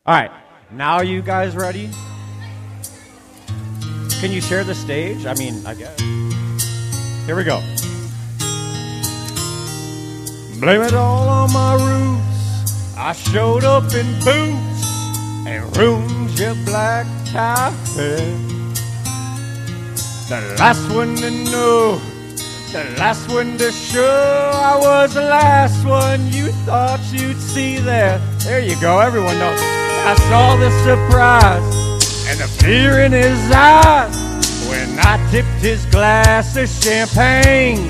All right, now are you guys ready? Can you share the stage? I mean, I guess. Here we go. Blame it all on my roots. I showed up in boots and ruined your black tie hair. The last one to know, the last one to show. I was the last one you thought you'd see there. There you go, everyone knows. I saw the surprise and the fear in his eyes when I tipped his glass of champagne.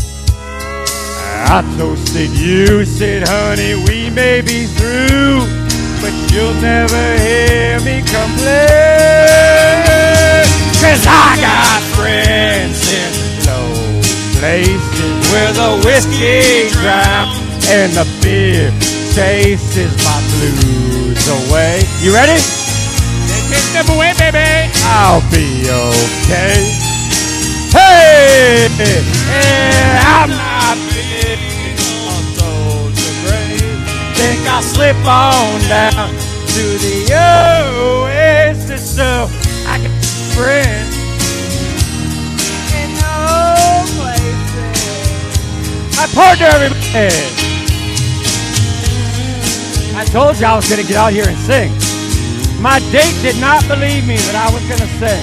I toasted you, said, honey, we may be through, but you'll never hear me complain. 'Cause I got friends in low places where the whiskey drowns and the beer chases my blues away. You ready? Take them away, baby. I'll be okay. Hey, I'm not big on social grave. Think I'll slip on down to the oasis so I can friend in no places. My partner, everybody. I told you I was going to get out here and sing. My date did not believe me that I was going to sing.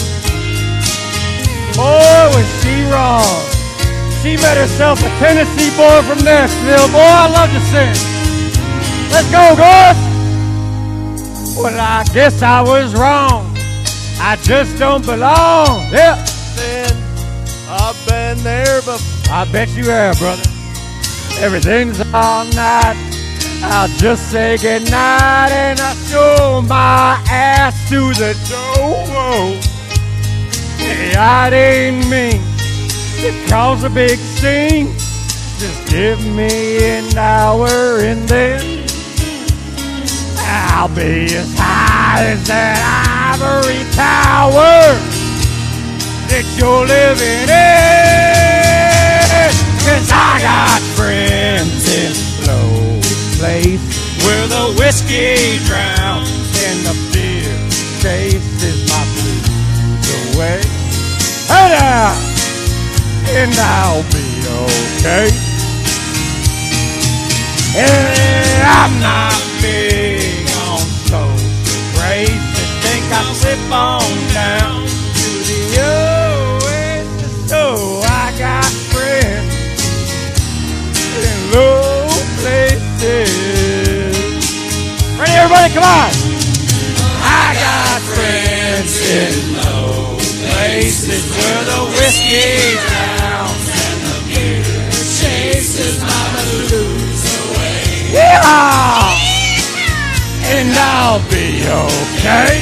Boy, was she wrong. She met herself a Tennessee boy from Nashville. Boy, I love to sing. Let's go, girls. Well, I guess I was wrong. I just don't belong. Yep. I've been there before. I bet you have, brother. Everything's all night. I'll just say goodnight and I show my ass to the door. Hey, I ain't mean to cause a big scene. Just give me an hour and then I'll be as high as that ivory tower that you're living in. 'Cause I got friends in low place where the whiskey drowns and the beer chases my blues away. Hey now, and I'll be okay. And I'm not big on social grace. I think I'll slip on down to the oasis. So I got friends in low places. Ready, everybody? Come on. I got friends in low places where the whiskey drowns and the beer chases my blues away. Yeah! And I'll be okay.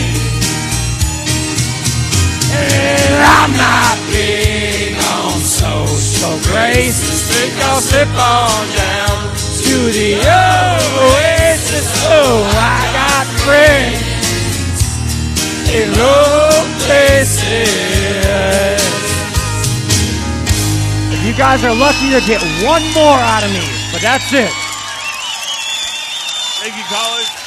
And I'm not big on social grace. Think I'll slip on down to the oasis. Oh, I got friends in low places. If you guys are lucky to get one more out of me, but that's it. Thank you, College.